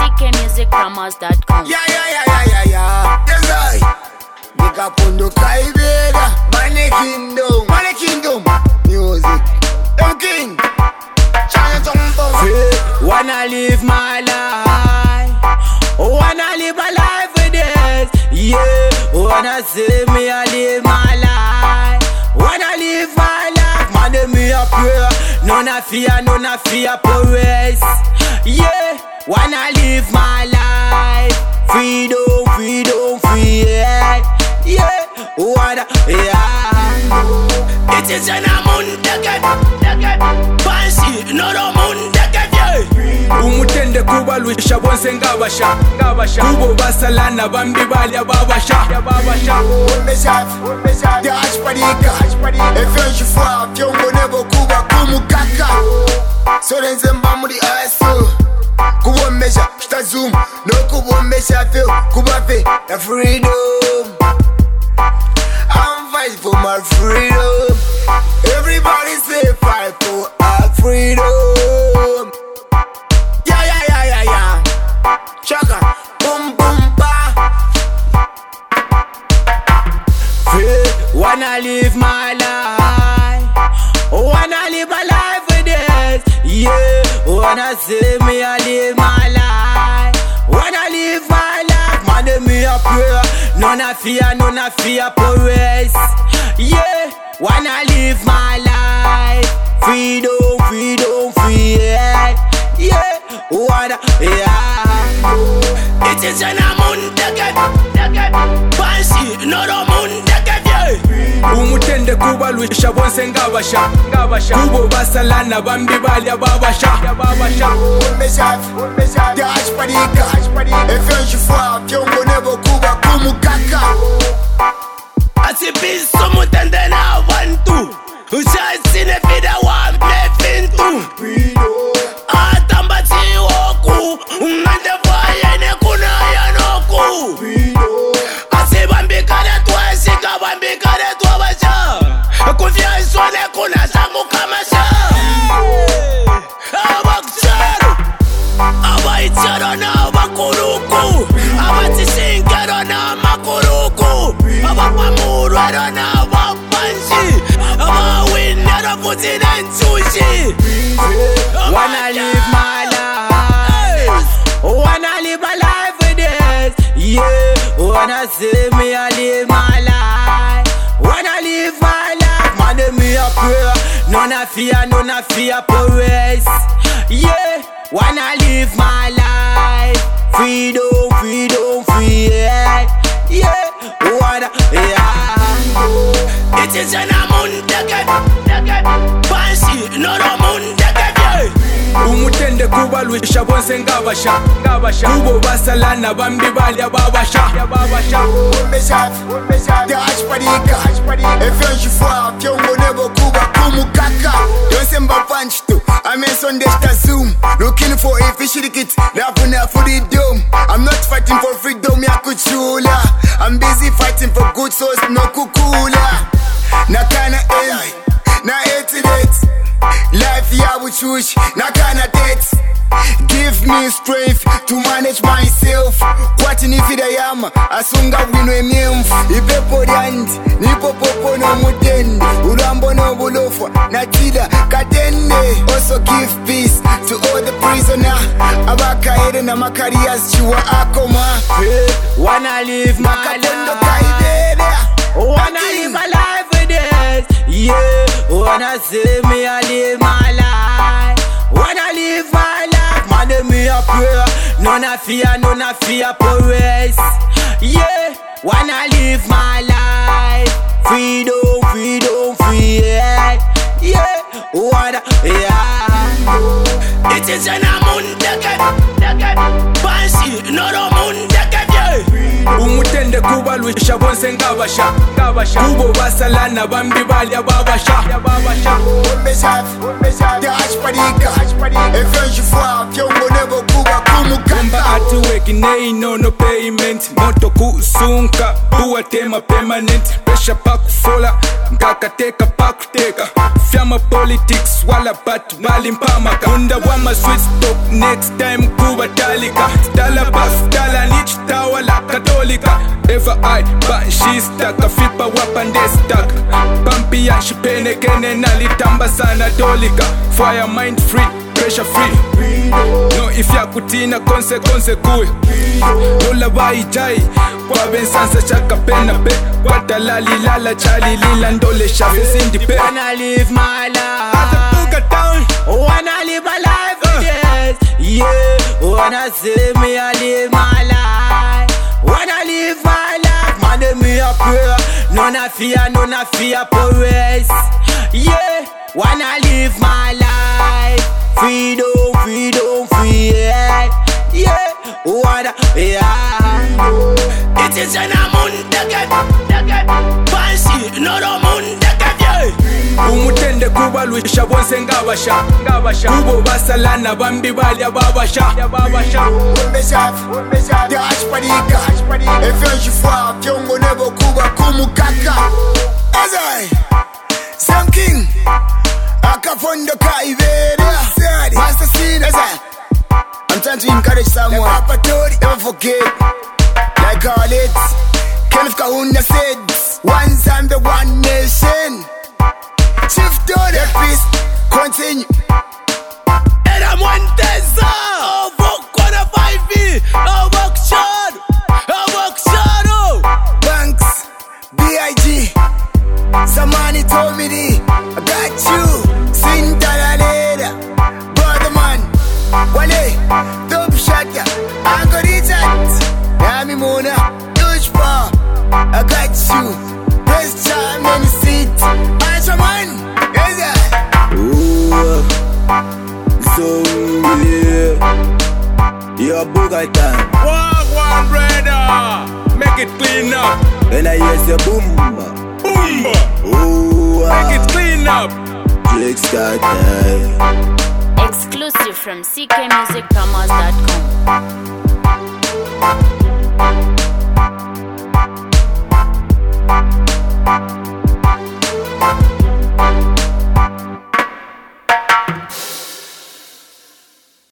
VKmusicPromos.com. Yeah. Yes, I. Nika Pundo Kaibeda. Money Kingdom. Music. King. Wanna live my life. Wanna live my life with this. Yeah. Wanna see me I live my life. Wanna live my life. Man, me a prayer. None of fear, praise. Yeah. Wanna live my life. Freedom, free. Yeah. Wanna, yeah. It is an amundeket. Fancy, no mundeket, yeah. Umutende kubalusha bonse ngabasha. Kubo basalana bambi balya babasha. Dash padika. Efenshi fwa fyongo nebo kuba kumukaka. Sorenze mbamuri asu. Kubombesha, kita zoom. No kubombesha feel. Kubafe, the freedom. I'm fighting for my freedom. Everybody say fight for our freedom. Yeah. Chaka, boom, ba. Wanna live my life. Wanna live my life with this. Yeah. Wanna see me I live my life. Wanna live my life. Man, me a prayer. None of fear, praise. Yeah. Wanna live my life. Freedom, free. Yeah. Wanna, yeah. It is an amundeket. Fancy, no mundeket, yeah. Umutende kubalusha bonse ngabasha. Kubo basalana bambi balya babasha. Dash padika. Efenshi fwa fyongo nebo kuba kumukaka. Asibiso mutende na wantu. Ushasi ne vida wa mefintu. Atambati woku. Ngande faya ne kuna ya noku. Asibambikane tuwesika bambikane tuwabasha. Kufia iswane kuna zangu kamasha. Abakucharo. Abaicharo na abakuruku. Abatisingero na makuruku. Abapamurwero na abapanshi. Abawinero futi na nsushi. Wanna live my life. Wanna live my life with this. Yeah. Wanna see me I live my life. Wanna live my life. Man, me a prayer. None of fear, praise. Yeah. Wanna live my life. Freedom, free. Yeah. Wanna, yeah. It is an amundeket. Fancy, no mundeket, yeah. Umutende kubalusha bonse ngabasha. Kubo basalana bambi balya babasha. Dash padika. Efenshi fwa fyongo nebo kuba kumukaka. Yose mba punch to. I'm in Sunday zoom. Looking for a fishy kit. Laughing at for the dome. I'm not fighting for freedom, ya kuchula. I'm busy fighting for good souls, no kukula. Na kana AI, na 88. Life ya wuchush, na kana date. Give me strength to manage myself. What in if I am? Asunga winwe myemfu. Ipepo ryandi, nipo popo no mutende. Urambo no bulofa, natida katende. Also give peace to all the prisoner. Abakaere na makarias chiwa akoma. Wanna live my life. Wanna live my life with this. Yeah. Wanna see me I live my life. Wanna live my life. Man, me a prayer. None of fear, praise. Yeah. Wanna live my life. Freedom, free. Yeah. Wanna, yeah. It is an amundeket. Fancy, no mundeket, yeah. Umutende kubalusha bonse ngabasha. Kubo basalana bambi balya babasha. Dash padika. Efenshi fwa fyongo nebo kuba kumukaka. Ati weki nei no payment. Moto kusunka. Uwatema permanent. Pressure pakufola. Nkakateka pakuteka. Fyama politics wala batu mali mpamaka. Unda wama switch stop next time kubatalika. Dolika. Ever I, but she's stuck. A flipper weapon they stuck. Pampia she pene kene nalitamba sana Dolika. Fire mind free, pressure free. No if ya kutina konse kuwe. Lola bai jai. Kwa bensansa chaka pena pe. Kwa talali lala chali lila ndole shafe sindi pe. Wanna live my life. Wanna live my life with this. Yeah, wanna see me I live my life. Wanna live my life, man, me a prayer. None a fear, praise. Yeah, wanna live my life. Freedom, free. Yeah, wanna, yeah. It is an amundagat. Fancy, no amundagat, yeah. Umutende kuba luisha bonse ngabasha. Kubo basalana bambi balya babasha. Dash padika. Efenji fwa kyongo nebo kuba kumukaka. Azai Sam King Akafondo Kaibera Master Scene. I'm trying to encourage someone. Never forget. Like all it Kenneth Kahuna said, once and the one nation. Chief Dode, peace, continue. And I'm one Tessa. Oh, fuck, what a 5V. Oh, fuck, shadow. Banks, B.I.G. Somebody told me I got you. Sintalalera, brother man. Wale, dope shot ya. I got it at Yami Mona, huge bar. I got you. Best time in the seat. Answer man. So yeah, your booga time. Walk one brother, make it clean up. Then I hear say boomba. Oh, Make it clean up. Jake Scott die. Exclusive from ckmusicpromos.com.